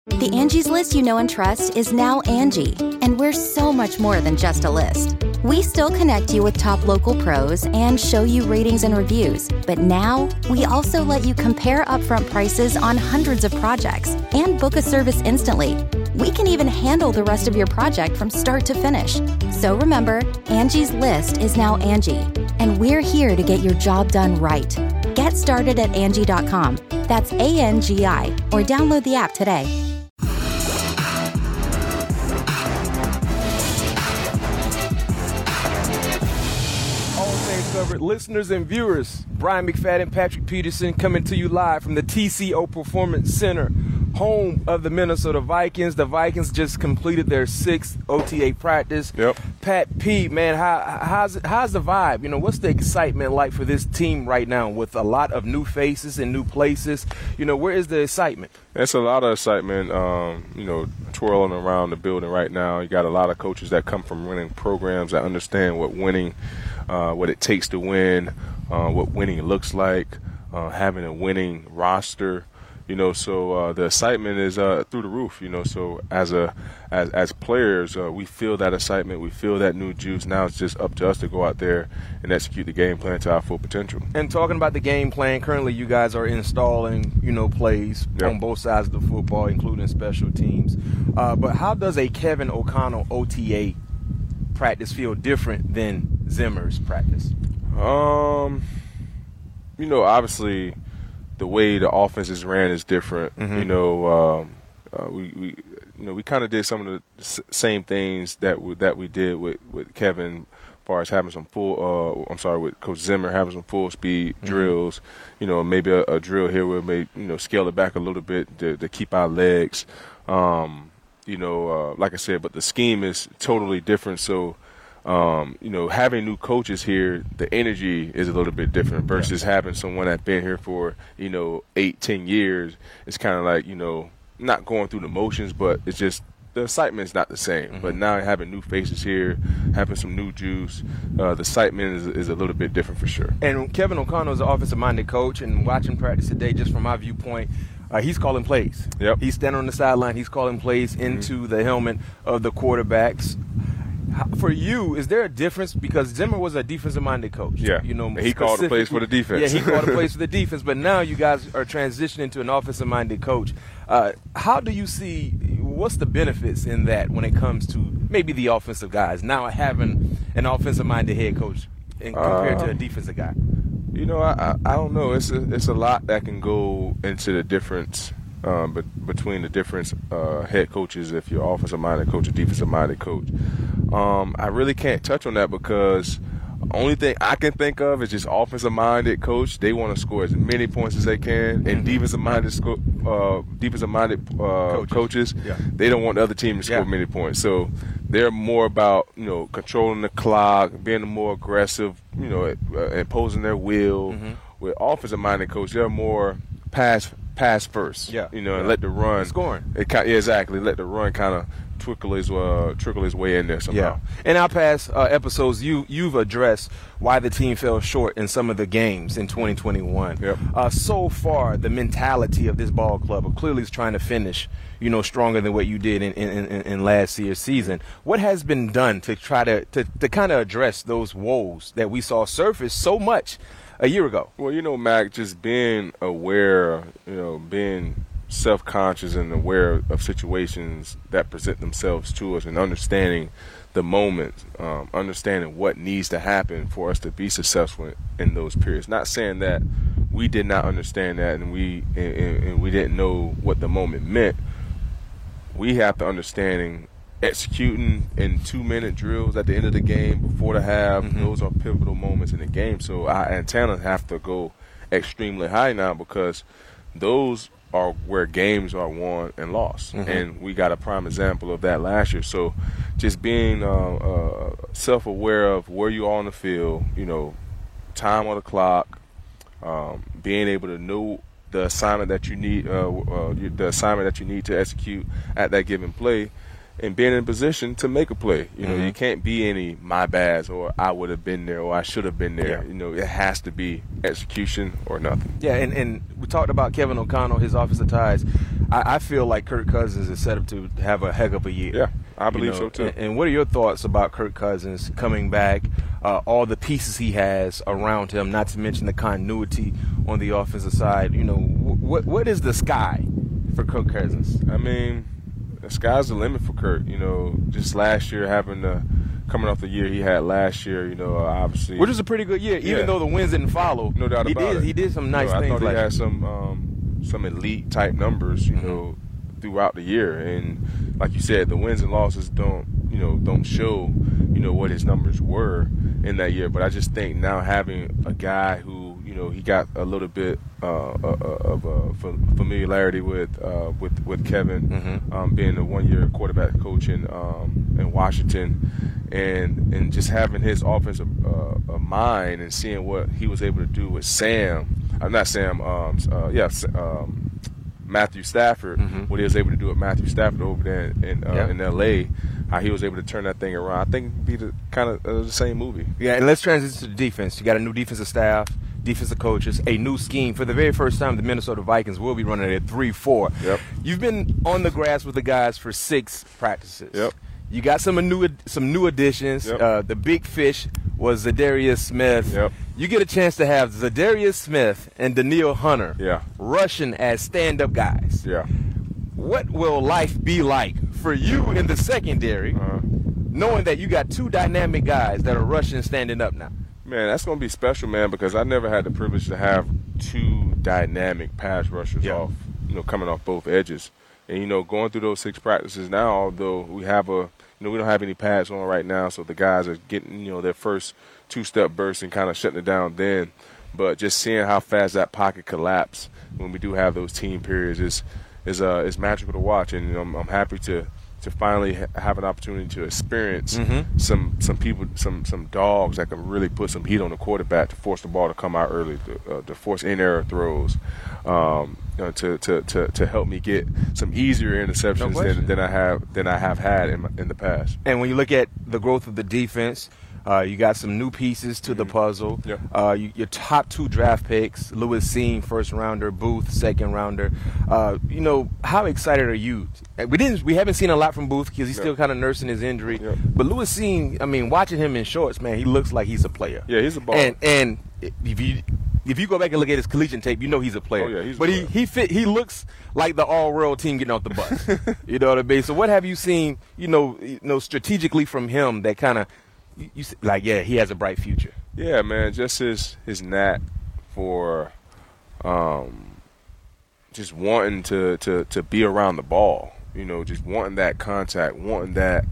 The Angie's List you know and trust is now Angie, and we're so much more than just a list. We still connect you with top local pros and show you ratings and reviews, but now we also let you compare upfront prices on hundreds of projects and book a service instantly. We can even handle the rest of your project from start to finish. So remember, Angie's List is now Angie, and we're here to get your job done right. Get started at Angie.com. That's ANGI, or download the app today. Covered listeners and viewers, Brian McFadden, Patrick Peterson coming to you live from the TCO Performance Center, home of the Minnesota Vikings. The Vikings just completed their 6th OTA practice. Yep. Pat P, man, how's the vibe? You know, what's the excitement like for this team right now with a lot of new faces and new places? You know, where is the excitement? It's a lot of excitement, twirling around the building right now. You got a lot of coaches that come from winning programs that understand what winning, what it takes to win, what winning looks like, having a winning roster. So the excitement is through the roof. So as players, we feel that excitement, we feel that new juice. Now it's just up to us to go out there and execute the game plan to our full potential. And talking about the game plan, currently you guys are installing, plays on both sides of the football, including special teams. But how does a Kevin O'Connell OTA practice feel different than Zimmer's practice? Obviously, the way the offense is ran is different. We kind of did some of the same things that we did with Kevin, as far as having some with Coach Zimmer having some full speed drills. Maybe a drill here where we scale it back a little bit to keep our legs. Like I said, but the scheme is totally different. So. Having new coaches here, the energy is a little bit different versus having someone that's been here for, 8-10 years. It's kind of like, not going through the motions, but it's just the excitement's not the same. But now having new faces here, having some new juice, the excitement is a little bit different for sure. And Kevin O'Connell is an offensive-minded coach, and watching practice today, just from my viewpoint, he's calling plays. Yep. He's standing on the sideline. He's calling plays into the helmet of the quarterbacks. For you, is there a difference? Because Zimmer was a defensive-minded coach. Yeah, he called the plays for the defense. Yeah, he called the plays for the defense. But now you guys are transitioning to an offensive-minded coach. How do you see – what's the benefits in that when it comes to maybe the offensive guys, now having an offensive-minded head coach compared to a defensive guy? I don't know. It's a lot that can go into the difference between the different head coaches if you're offensive-minded coach or defensive-minded coach. I really can't touch on that because the only thing I can think of is just offensive-minded coach. They want to score as many points as they can, and defensive-minded coaches, they don't want the other team to score many points. So they're more about controlling the clock, being more aggressive, imposing their will. With offensive-minded coach, they're more pass first, and let the run scoring. Exactly, let the run kind of trickle his way in there somehow. Yeah. In our past episodes, you've addressed why the team fell short in some of the games in 2021. Yep. So far, the mentality of this ball club clearly is trying to finish, stronger than what you did in last year's season. What has been done to try to kind of address those woes that we saw surface so much a year ago? Well, Mac, just being aware, being self-conscious and aware of situations that present themselves to us and understanding the moment, understanding what needs to happen for us to be successful in those periods. Not saying that we did not understand that and we didn't know what the moment meant. We have to understanding executing in 2-minute drills at the end of the game before the half. Those are pivotal moments in the game. So our antennas have to go extremely high now because those are where games are won and lost. And we got a prime example of that last year. So just being self-aware of where you are on the field, time on the clock, being able to know the assignment that you need, to execute at that given play, and being in a position to make a play. You know, you can't be any my bads or I would have been there or I should have been there. Yeah. You know, it has to be execution or nothing. Yeah, and we talked about Kevin O'Connell, his offensive ties. I feel like Kirk Cousins is set up to have a heck of a year. Yeah, I believe so too. And what are your thoughts about Kirk Cousins coming back, all the pieces he has around him, not to mention the continuity on the offensive side? You know, what is the sky for Kirk Cousins? I mean, the sky's the limit for Kirk. You know, just last year coming off the year he had last year, you know, obviously. Which was a pretty good year, even though the wins didn't follow. No doubt about it. He did some nice things. I thought he had some elite type numbers, you know, throughout the year. And like you said, the wins and losses don't show, you know, what his numbers were in that year. But I just think now having a guy who, you know, he got a little bit of familiarity with Kevin, being a 1-year quarterback coach in Washington, and just having his offensive mind and seeing what he was able to do with Matthew Stafford, what he was able to do with Matthew Stafford over there in L.A., how he was able to turn that thing around. I think it would be the kind of the same movie. Yeah, and let's transition to the defense. You got a new defensive staff, defensive coaches, a new scheme. For the very first time, the Minnesota Vikings will be running at 3-4. Yep. You've been on the grass with the guys for 6 practices. Yep. You got some new additions. Yep. The big fish was Zadarius Smith. Yep. You get a chance to have Zadarius Smith and Danielle Hunter rushing as stand-up guys. Yeah. What will life be like for you in the secondary, knowing that you got 2 dynamic guys that are rushing and standing up now? Man, that's going to be special, man, because I never had the privilege to have 2 dynamic pass rushers coming off both edges. And, you know, going through those 6 practices now, although we don't have any pads on right now, so the guys are getting, you know, their first 2-step burst and kind of shutting it down then. But just seeing how fast that pocket collapse when we do have those team periods is magical to watch. And, you know, I'm happy to finally have an opportunity to experience some people, some dogs that can really put some heat on the quarterback to force the ball to come out early, to force in-error throws, to help me get some easier interceptions than I have had in the past. And when you look at the growth of the defense, you got some new pieces to the puzzle. Yeah. Your top 2 draft picks, Lewis Cine, first rounder, Booth, second rounder. You know, how excited are you? We haven't seen a lot from Booth because he's still kind of nursing his injury. Yeah. But Lewis Cine, I mean, watching him in shorts, man, he looks like he's a player. Yeah, he's a baller. And if you go back and look at his collegiate tape, you know he's a player. Oh, yeah, he's a player. He looks like the all-world team getting off the bus. You know what I mean? So what have you seen, you know, strategically from him that kind of you like, yeah, he has a bright future? Yeah, man, just his knack for just wanting to be around the ball. You know, just wanting that contact, wanting that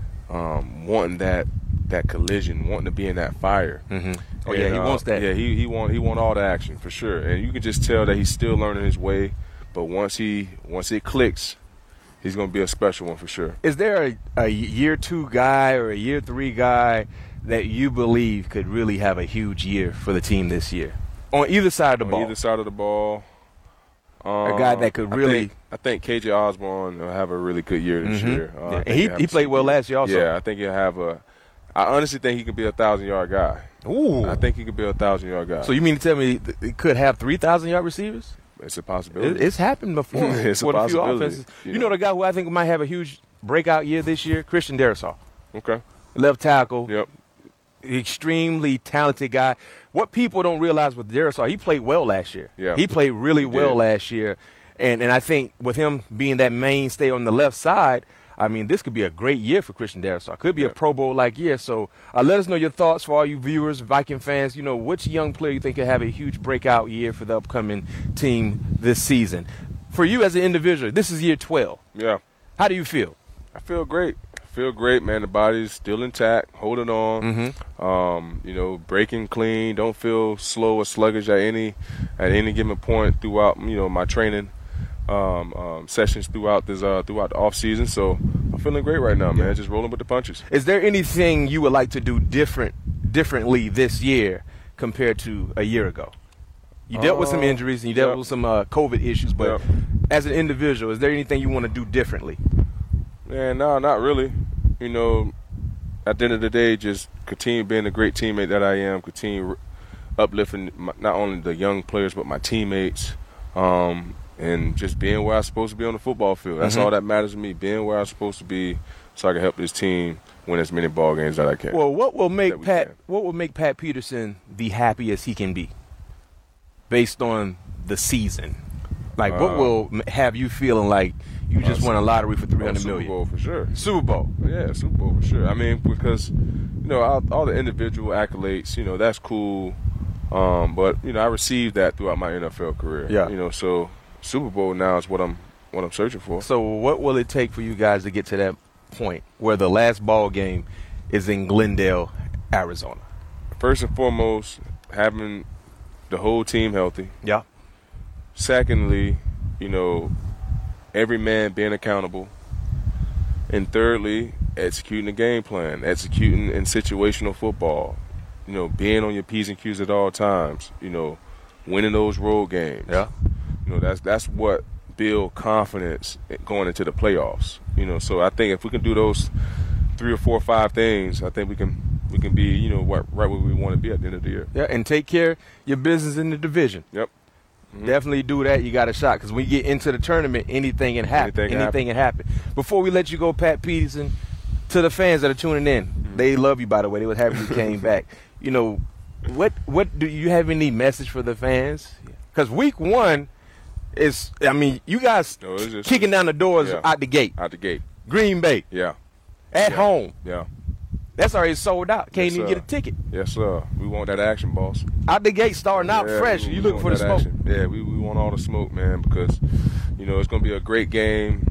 collision, wanting to be in that fire. Oh, yeah, he wants that. Yeah, he want all the action for sure. And you can just tell that he's still learning his way. But once it clicks, he's going to be a special one for sure. Is there a year 2 guy or a year 3 guy that you believe could really have a huge year for the team this year? On either side of the ball. On either side of the ball. A guy that could really. I think KJ Osborne will have a really good year this year. He played well last year also. Yeah, I think he'll have I honestly think he could be a 1,000-yard guy. Ooh. I think he could be a 1,000-yard guy. So you mean to tell me he could have 3,000-yard receivers? It's a possibility. It's happened before. It's a few possibility. Offenses. You know the guy who I think might have a huge breakout year this year? Christian Darrisaw. Okay. Left tackle. Yep. Extremely talented guy. What people don't realize with Darrisaw, he played well last year. Yeah. He played really well last year. And I think with him being that mainstay on the left side, I mean, this could be a great year for Christian Darrisaw. Could be a Pro Bowl-like year. So let us know your thoughts for all you viewers, Viking fans. You know, which young player you think could have a huge breakout year for the upcoming team this season? For you as an individual, this is year 12. Yeah. How do you feel? I feel great. Man. The body's still intact, holding on. You know, breaking clean. Don't feel slow or sluggish at any given point throughout, you know, my training sessions throughout the off season. So I'm feeling great right now, man. Just rolling with the punches. Is there anything you would like to do differently this year compared to a year ago? You dealt with some injuries and you dealt with some COVID issues, but as an individual, is there anything you want to do differently? And no, not really. You know, at the end of the day, just continue being the great teammate that I am, continue uplifting not only the young players but my teammates, and just being where I'm supposed to be on the football field. That's all that matters to me, being where I'm supposed to be so I can help this team win as many ball games that I can. Well, what will make Pat Peterson the happiest he can be based on the season? Like, what will have you feeling like you just won a lottery for $300 million? Super Bowl for sure. Super Bowl. Yeah, Super Bowl for sure. I mean, because, you know, all the individual accolades, you know, that's cool. But, you know, I received that throughout my NFL career. Yeah. You know, so Super Bowl now is what I'm searching for. So what will it take for you guys to get to that point where the last ball game is in Glendale, Arizona? First and foremost, having the whole team healthy. Yeah. Secondly, you know, every man being accountable. And thirdly, executing the game plan, executing in situational football. You know, being on your P's and Q's at all times. You know, winning those road games. Yeah. You know, that's what build confidence going into the playoffs. You know, so I think if we can do those 3 or 4 or 5 things, I think we can be, you know, right where we want to be at the end of the year. Yeah, and take care of your business in the division. Yep. Definitely do that. You got a shot because when you get into the tournament, anything can happen. Anything can happen. Before we let you go, Pat Peterson, to the fans that are tuning in, they love you, by the way. They were happy you came back. You know, what do you have any message for the fans? Because week 1 is, I mean, you guys kicking down the doors out the gate. Out the gate. Green Bay. Yeah. At home. Yeah. That's already sold out. Can't even get a ticket. Yes, sir. We want that action, boss. Out the gate, starting out fresh. You looking for the smoke. Action. Yeah, we want all the smoke, man, because, you know, it's going to be a great game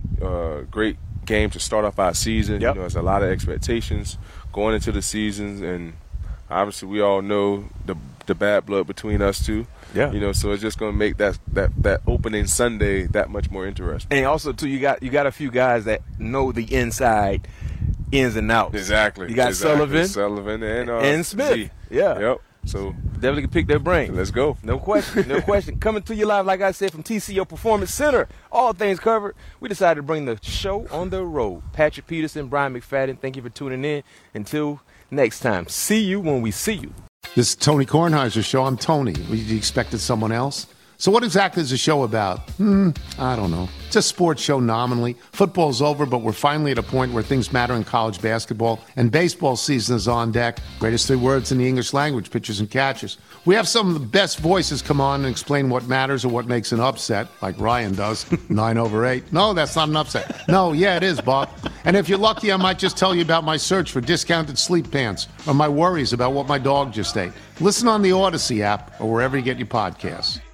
to start off our season. Yep. You know, there's a lot of expectations going into the seasons, and obviously we all know the bad blood between us two. Yeah. You know, so it's just going to make that opening Sunday that much more interesting. And also, too, you got a few guys that know the inside ins and outs. Exactly. You got Sullivan and Smith. Z. Yeah. Yep. So definitely can pick their brain. Let's go. No question. No question. Coming to you live, like I said, from TCO Performance Center. All things covered. We decided to bring the show on the road. Patrick Peterson, Brian McFadden, thank you for tuning in. Until next time, see you when we see you. This is Tony Kornheiser's show. I'm Tony. You expected someone else? So what exactly is the show about? I don't know. It's a sports show nominally. Football's over, but we're finally at a point where things matter in college basketball, and baseball season is on deck. Greatest 3 words in the English language, pitchers and catchers. We have some of the best voices come on and explain what matters or what makes an upset, like Ryan does, 9/8. No, that's not an upset. No, yeah, it is, Bob. And if you're lucky, I might just tell you about my search for discounted sleep pants or my worries about what my dog just ate. Listen on the Odyssey app or wherever you get your podcasts.